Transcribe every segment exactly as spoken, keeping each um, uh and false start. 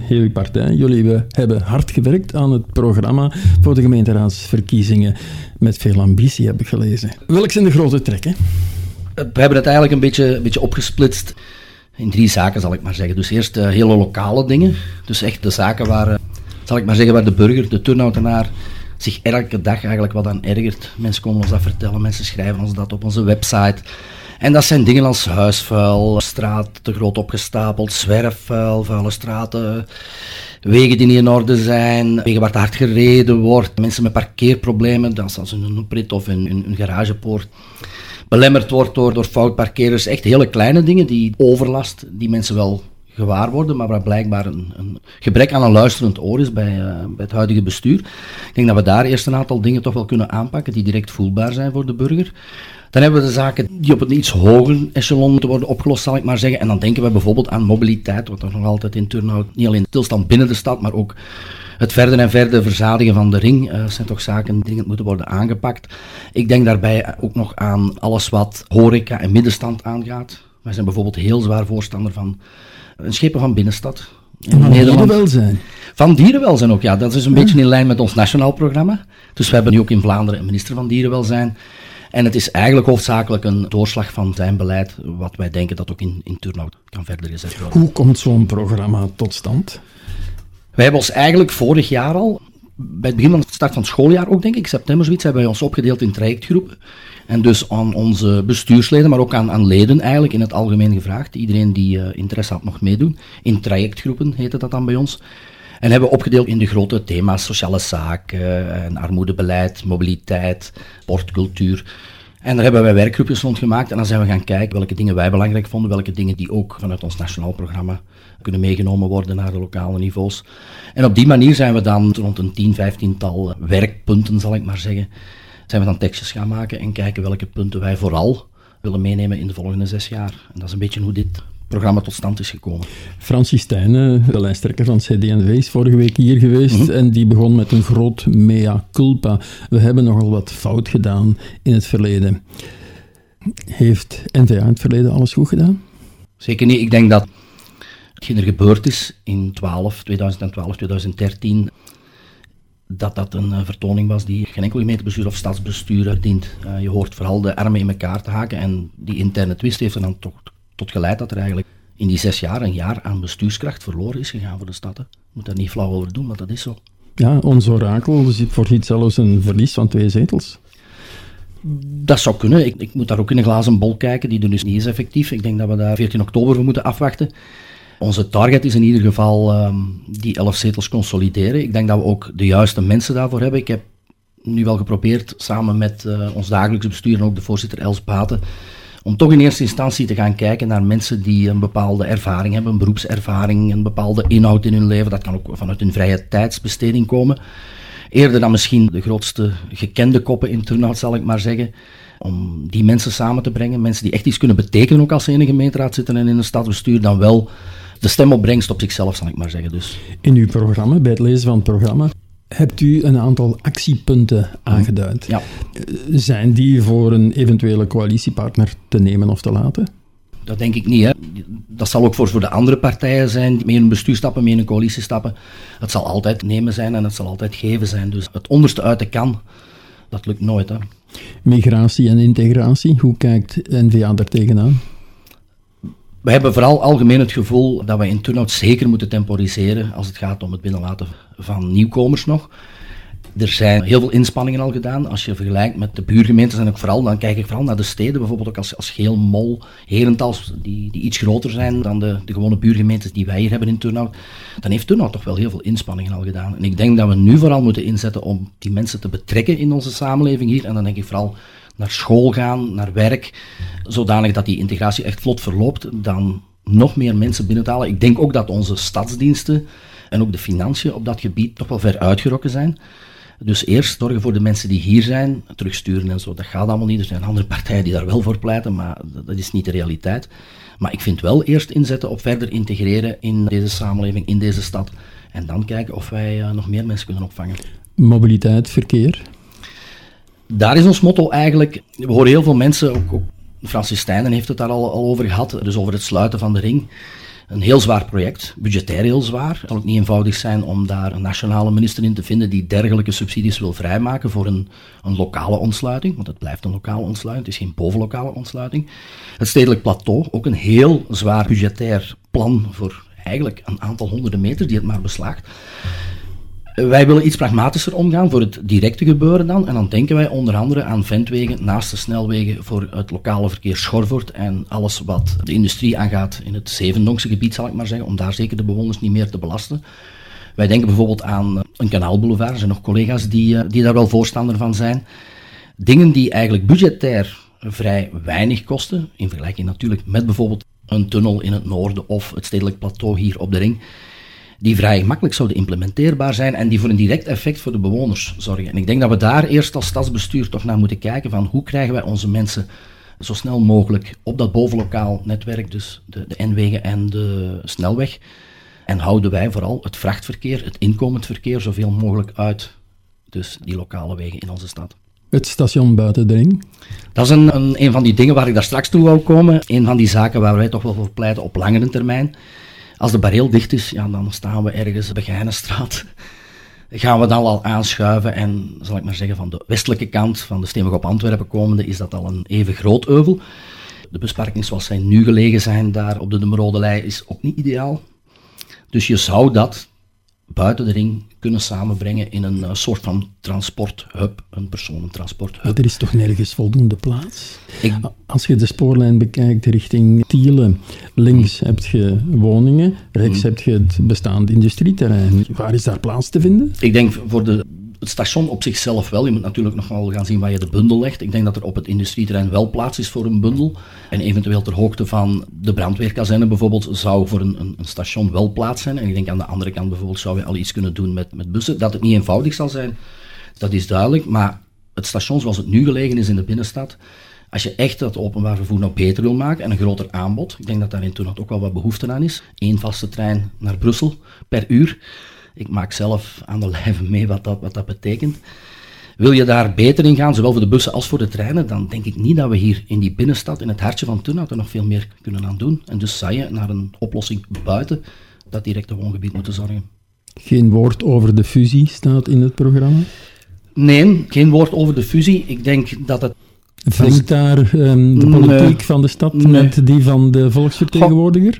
heel uw partij. Jullie hebben hard gewerkt aan het programma voor de gemeenteraadsverkiezingen. Met veel ambitie, heb ik gelezen. Welke zijn de grote trekken? We hebben het eigenlijk een beetje, een beetje opgesplitst in drie zaken, zal ik maar zeggen. Dus eerst uh, hele lokale dingen. Dus echt de zaken waar, uh, zal ik maar zeggen, waar de burger, de turnhoutenaar, zich elke dag eigenlijk wat aan ergert. Mensen komen ons dat vertellen, mensen schrijven ons dat op onze website. En dat zijn dingen als huisvuil, straat te groot opgestapeld, zwerfvuil, vuile straten, wegen die niet in orde zijn, wegen waar te hard gereden wordt, mensen met parkeerproblemen, dat als een prit of een, een, een garagepoort belemmerd wordt door, door foutparkeerders. Echt hele kleine dingen, die overlast, die mensen wel gewaar worden, maar waar blijkbaar een, een gebrek aan een luisterend oor is bij, uh, bij het huidige bestuur. Ik denk dat we daar eerst een aantal dingen toch wel kunnen aanpakken die direct voelbaar zijn voor de burger. Dan hebben we de zaken die op een iets hoger echelon moeten worden opgelost, zal ik maar zeggen. En dan denken we bijvoorbeeld aan mobiliteit, wat er nog altijd in Turnhout niet alleen stilstand binnen de stad, maar ook het verder en verder verzadigen van de ring uh, zijn toch zaken die dringend moeten worden aangepakt. Ik denk daarbij ook nog aan alles wat horeca en middenstand aangaat. Wij zijn bijvoorbeeld heel zwaar voorstander van een schepen van binnenstad. En van dierenwelzijn. Van dierenwelzijn ook, ja. Dat is een ja. beetje in lijn met ons nationaal programma. Dus we hebben nu ook in Vlaanderen een minister van Dierenwelzijn. En het is eigenlijk hoofdzakelijk een doorslag van zijn beleid, wat wij denken dat ook in, in Turnhout kan verder gezet worden. Hoe komt zo'n programma tot stand? Wij hebben ons eigenlijk vorig jaar al, bij het begin van de start van het schooljaar ook denk ik, september zoiets, hebben wij ons opgedeeld in trajectgroepen. En dus aan onze bestuursleden, maar ook aan, aan leden eigenlijk in het algemeen gevraagd. Iedereen die uh, interesse had mocht meedoen. In trajectgroepen heette dat dan bij ons. En hebben we opgedeeld in de grote thema's sociale zaken, en armoedebeleid, mobiliteit, sportcultuur. En daar hebben wij werkgroepjes rond gemaakt en dan zijn we gaan kijken welke dingen wij belangrijk vonden, welke dingen die ook vanuit ons nationaal programma kunnen meegenomen worden naar de lokale niveaus. En op die manier zijn we dan rond een tien, vijftiental werkpunten, zal ik maar zeggen, zijn we dan tekstjes gaan maken en kijken welke punten wij vooral willen meenemen in de volgende zes jaar. En dat is een beetje hoe dit programma tot stand is gekomen. Francis Stijnen, de lijsttrekker van C D en V, is vorige week hier geweest mm-hmm. en die begon met een groot mea culpa. We hebben nogal wat fout gedaan in het verleden. Heeft N V A in het verleden alles goed gedaan? Zeker niet. Ik denk dat hetgeen er gebeurd is in twintig twaalf, twintig dertien, dat dat een uh, vertoning was die geen enkel gemeentebestuur of stadsbestuur dient. Uh, je hoort vooral de armen in elkaar te haken en die interne twist heeft er dan toch tot geleid dat er eigenlijk in die zes jaar een jaar aan bestuurskracht verloren is gegaan voor de stad. Je moet daar niet flauw over doen, maar dat is zo. Ja, ons orakel voorziet zelfs een verlies van twee zetels. Dat zou kunnen. Ik, ik moet daar ook in een glazen bol kijken, die er dus niet is effectief. Ik denk dat we daar veertien oktober voor moeten afwachten. Onze target is in ieder geval um, die elf zetels consolideren. Ik denk dat we ook de juiste mensen daarvoor hebben. Ik heb nu wel geprobeerd, samen met uh, ons dagelijks bestuur en ook de voorzitter Els Baten, om toch in eerste instantie te gaan kijken naar mensen die een bepaalde ervaring hebben, een beroepservaring, een bepaalde inhoud in hun leven. Dat kan ook vanuit hun vrije tijdsbesteding komen. Eerder dan misschien de grootste gekende koppen in Turnhout, zal ik maar zeggen. Om die mensen samen te brengen, mensen die echt iets kunnen betekenen, ook als ze in een gemeenteraad zitten en in een stadsbestuur, dan wel de stemopbrengst op zichzelf, zal ik maar zeggen. Dus. In uw programma, bij het lezen van het programma, hebt u een aantal actiepunten aangeduid. Ja. Zijn die voor een eventuele coalitiepartner te nemen of te laten? Dat denk ik niet. Hè. Dat zal ook voor, voor de andere partijen zijn, die mee in een bestuur stappen, mee in een coalitie stappen. Het zal altijd nemen zijn en het zal altijd geven zijn. Dus het onderste uit de kan, dat lukt nooit. Hè. Migratie en integratie, hoe kijkt N V A daar tegenaan? We hebben vooral algemeen het gevoel dat we in Turnhout zeker moeten temporiseren als het gaat om het binnenlaten van nieuwkomers nog. Er zijn heel veel inspanningen al gedaan. Als je vergelijkt met de buurgemeentes en ook vooral, dan kijk ik vooral naar de steden, bijvoorbeeld ook als, als Geel, Mol, Herentals, die, die iets groter zijn dan de, de gewone buurgemeentes die wij hier hebben in Turnhout. Dan heeft Turnhout toch wel heel veel inspanningen al gedaan. En ik denk dat we nu vooral moeten inzetten om die mensen te betrekken in onze samenleving hier. En dan denk ik vooral naar school gaan, naar werk, zodanig dat die integratie echt vlot verloopt, dan nog meer mensen binnen te halen. Ik denk ook dat onze stadsdiensten en ook de financiën op dat gebied toch wel ver uitgerokken zijn. Dus eerst zorgen voor de mensen die hier zijn, terugsturen en zo, dat gaat allemaal niet. Er zijn andere partijen die daar wel voor pleiten, maar dat is niet de realiteit. Maar ik vind wel eerst inzetten op verder integreren in deze samenleving, in deze stad. En dan kijken of wij uh, nog meer mensen kunnen opvangen. Mobiliteit, verkeer? Daar is ons motto eigenlijk, we horen heel veel mensen, ook, ook Francis Stijnen heeft het daar al, al over gehad, dus over het sluiten van de ring. Een heel zwaar project, budgetair heel zwaar. Het zal ook niet eenvoudig zijn om daar een nationale minister in te vinden die dergelijke subsidies wil vrijmaken voor een, een lokale ontsluiting, want het blijft een lokale ontsluiting, het is geen bovenlokale ontsluiting. Het stedelijk plateau, ook een heel zwaar budgetair plan voor eigenlijk een aantal honderden meters die het maar beslaagt. Wij willen iets pragmatischer omgaan voor het directe gebeuren dan. En dan denken wij onder andere aan ventwegen naast de snelwegen voor het lokale verkeer Schorvoort en alles wat de industrie aangaat in het Zevendonkse gebied, zal ik maar zeggen, om daar zeker de bewoners niet meer te belasten. Wij denken bijvoorbeeld aan een kanaalboulevard. Er zijn nog collega's die, die daar wel voorstander van zijn. Dingen die eigenlijk budgetair vrij weinig kosten, in vergelijking natuurlijk met bijvoorbeeld een tunnel in het noorden of het stedelijk plateau hier op de ring, die vrij gemakkelijk zouden implementeerbaar zijn en die voor een direct effect voor de bewoners zorgen. En ik denk dat we daar eerst als stadsbestuur toch naar moeten kijken van hoe krijgen wij onze mensen zo snel mogelijk op dat bovenlokaal netwerk, dus de, de N-wegen en de snelweg, en houden wij vooral het vrachtverkeer, het inkomend verkeer, zoveel mogelijk uit dus die lokale wegen in onze stad. Het station buiten de ring? Dat is een, een, een van die dingen waar ik daar straks toe wil komen. Een van die zaken waar wij toch wel voor pleiten op langere termijn. Als de bareel dicht is, ja, dan staan we ergens op de Begijnenstraat. Gaan we dan al aanschuiven en, zal ik maar zeggen, van de westelijke kant, van de Steenweg op Antwerpen komende, is dat al een even groot euvel. De busparking zoals zij nu gelegen zijn daar op de De Merodelij is ook niet ideaal. Dus je zou dat buiten de ring kunnen samenbrengen in een uh, soort van transporthub, een personentransporthub. Maar er is toch nergens voldoende plaats? Ik... Als je de spoorlijn bekijkt richting Tielen, links hmm. heb je woningen, rechts hmm. heb je het bestaande industrieterrein. Waar is daar plaats te vinden? Ik denk voor de, het station op zichzelf wel. Je moet natuurlijk nog wel gaan zien waar je de bundel legt. Ik denk dat er op het industrieterrein wel plaats is voor een bundel. En eventueel ter hoogte van de brandweerkazerne bijvoorbeeld zou voor een, een, een station wel plaats zijn. En ik denk aan de andere kant bijvoorbeeld zou je al iets kunnen doen met, met bussen. Dat het niet eenvoudig zal zijn, dat is duidelijk. Maar het station zoals het nu gelegen is in de binnenstad, als je echt het openbaar vervoer nog beter wil maken en een groter aanbod, ik denk dat daar in toen ook wel wat behoefte aan is. Eén vaste trein naar Brussel per uur. Ik maak zelf aan de lijve mee wat dat, wat dat betekent. Wil je daar beter in gaan, zowel voor de bussen als voor de treinen, dan denk ik niet dat we hier in die binnenstad, in het hartje van Turnhout, er nog veel meer kunnen aan doen. En dus zou je naar een oplossing buiten dat directe woongebied moeten zorgen. Geen woord over de fusie staat in het programma? Nee, geen woord over de fusie. Ik denk dat het... Vindt daar um, de politiek nee. van de stad nee. met die van de volksvertegenwoordiger?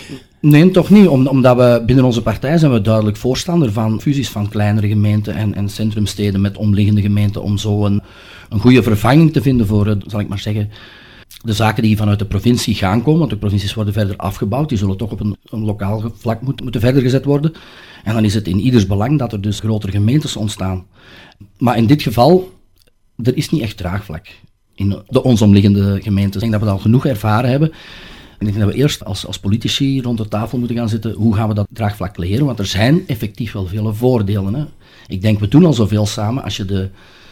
Nee, toch niet. Om, omdat we binnen onze partij zijn we duidelijk voorstander van fusies van kleinere gemeenten en, en centrumsteden met omliggende gemeenten om zo een, een goede vervanging te vinden voor, zal ik maar zeggen, de zaken die vanuit de provincie gaan komen. Want de provincies worden verder afgebouwd, die zullen toch op een, een lokaal vlak moeten, moeten verder gezet worden. En dan is het in ieders belang dat er dus grotere gemeentes ontstaan. Maar in dit geval, er is niet echt draagvlak in de ons omliggende gemeenten. Ik denk dat we dat al genoeg ervaren hebben. En ik denk dat we eerst als, als politici rond de tafel moeten gaan zitten, hoe gaan we dat draagvlak leren? Want er zijn effectief wel vele voordelen. Hè? Ik denk, we doen al zoveel samen. Als je de,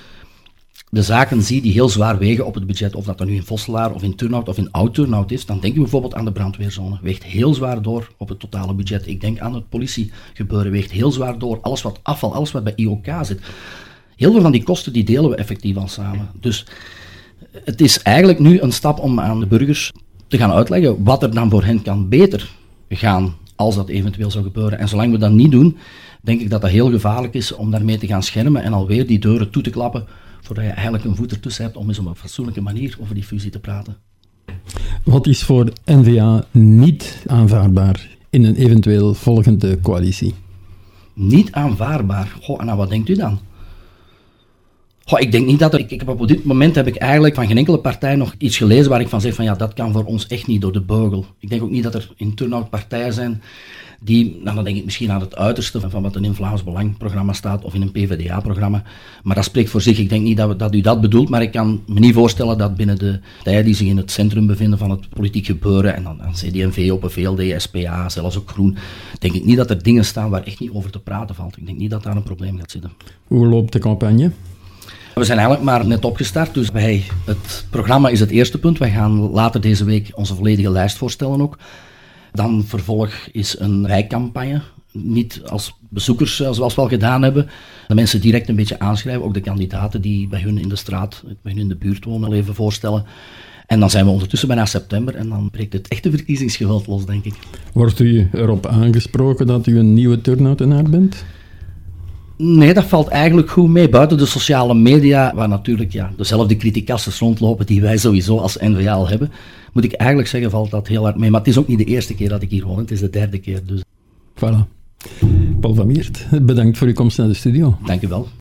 de zaken ziet die heel zwaar wegen op het budget, of dat dan nu in Vosselaar of in Turnhout of in Oud-Turnhout is, dan denk je bijvoorbeeld aan de brandweerzone. Weegt heel zwaar door op het totale budget. Ik denk aan het politiegebeuren, weegt heel zwaar door. Alles wat afval, alles wat bij I O K zit. Heel veel van die kosten die delen we effectief al samen. Dus het is eigenlijk nu een stap om aan de burgers te gaan uitleggen wat er dan voor hen kan beter gaan als dat eventueel zou gebeuren. En zolang we dat niet doen, denk ik dat dat heel gevaarlijk is om daarmee te gaan schermen en alweer die deuren toe te klappen voordat je eigenlijk een voet ertussen hebt om eens op een fatsoenlijke manier over die fusie te praten. Wat is voor N V A niet aanvaardbaar in een eventueel volgende coalitie? Niet aanvaardbaar? Goh, en nou, wat denkt u dan? Goh, ik denk niet dat er... Ik, ik heb op dit moment heb ik eigenlijk van geen enkele partij nog iets gelezen waar ik van zeg van ja, dat kan voor ons echt niet door de beugel. Ik denk ook niet dat er in Turnhout partijen zijn die... Nou, dan denk ik misschien aan het uiterste van, van wat er in Vlaams Belang programma staat of in een P V D A-programma. Maar dat spreekt voor zich. Ik denk niet dat, we, dat u dat bedoelt, maar ik kan me niet voorstellen dat binnen de partijen die zich in het centrum bevinden van het politiek gebeuren, en dan, dan C D en V, Open V L D, S P A, zelfs ook Groen, denk ik niet dat er dingen staan waar echt niet over te praten valt. Ik denk niet dat daar een probleem gaat zitten. Hoe loopt de campagne? We zijn eigenlijk maar net opgestart, dus wij, het programma is het eerste punt. Wij gaan later deze week onze volledige lijst voorstellen ook. Dan vervolg is een wijkcampagne. Niet als bezoekers, zoals we al gedaan hebben. De mensen direct een beetje aanschrijven, ook de kandidaten die bij hun in de straat, bij hun in de buurt wonen, even voorstellen. En dan zijn we ondertussen bijna september en dan breekt het echte verkiezingsgeweld los, denk ik. Wordt u erop aangesproken dat u een nieuwe turnoutenaar bent? Nee, dat valt eigenlijk goed mee. Buiten de sociale media, waar natuurlijk ja, dezelfde criticassen rondlopen die wij sowieso als N V A al hebben, moet ik eigenlijk zeggen, valt dat heel hard mee. Maar het is ook niet de eerste keer dat ik hier woon, het is de derde keer. Dus. Voilà. Paul van Miert, bedankt voor uw komst naar de studio. Dank u wel.